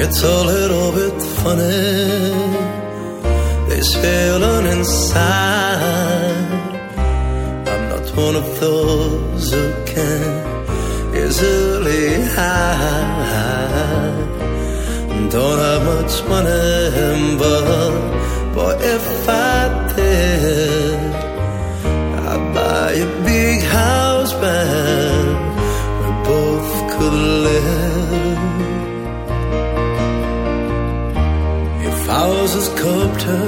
It's a little bit funny, this feeling inside. I'm not one of those who can easily hide. Don't have much money, but boy, if I did, I'd buy a big house where we both could live. If I was a sculptor,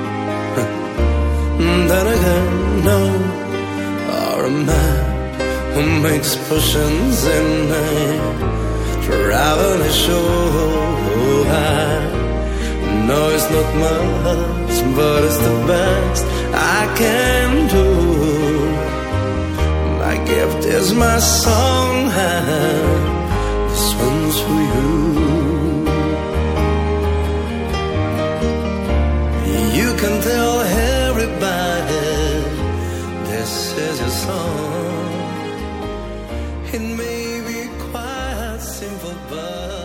then again, no, or a man who makes potions in a traveling show. I know it's not much, but it's the best I can do. My gift is my song, and this one's for you. You can tell everybody this is your song. It may be quite simple, but